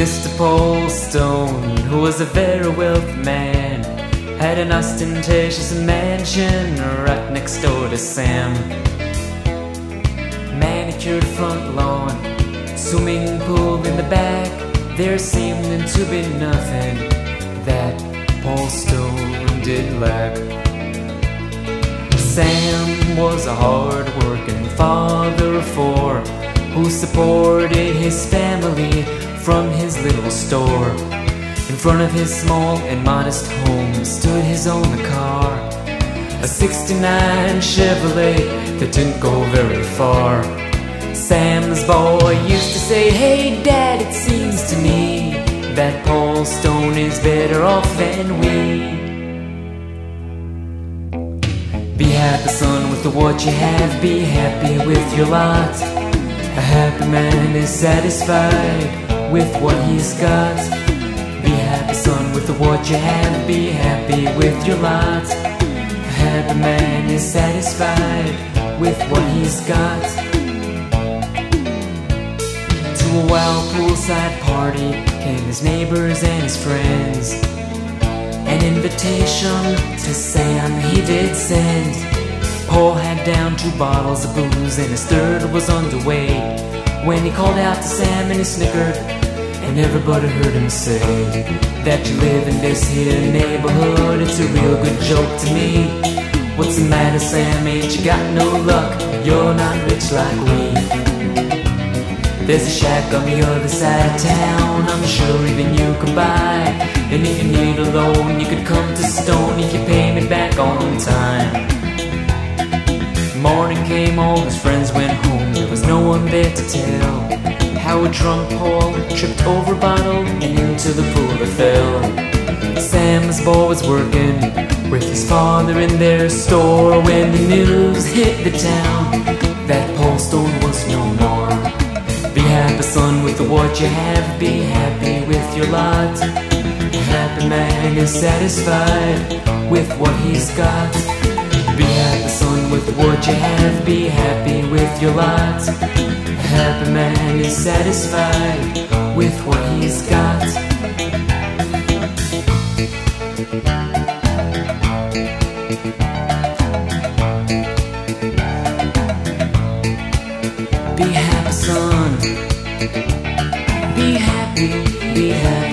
Mr. Paul Stone, who was a very wealthy man, had an ostentatious mansion right next door to Sam. Manicured front lawn, swimming pool in the back. There seemed to be nothing that Paul Stone did lack. Sam was a hard-working father of four who supported his family from his little store. In front of his small and modest home stood his own car, a '69 Chevrolet that didn't go very far. Sam's boy used to say, "Hey Dad, it seems to me that Paul Stone is better off than we." Be happy, son, with what you have. Be happy with your lot. A happy man is satisfied with what he's got. Be happy, son, with what you have. Be happy with your lot. A happy man is satisfied with what he's got. To a wild poolside party came his neighbors and his friends. An invitation to Sam he did send. Paul had down 2 bottles of booze and his third was underway when he called out to Sam and he snickered, and everybody heard him say that you live in this here neighborhood. It's a real good joke to me. What's the matter, Sam? Ain't you got no luck? You're not rich like we. There's a shack on the other side of town I'm sure even you could buy. And if you need a loan, you could come to Stone if you pay me back on time. Morning came, all his friends went home. There was no one there to tell how a drunk Paul tripped over a bottle and into the pool it fell. Sam's boy was working with his father in their store when the news hit the town that Paul Stone was no more. Be happy, son, with what you have. Be happy with your lot. A happy man is satisfied with what he's got. Be happy, son, with what you have. Be happy with your lot. A happy man is satisfied with what he's got. Be happy, son. Be happy, be happy.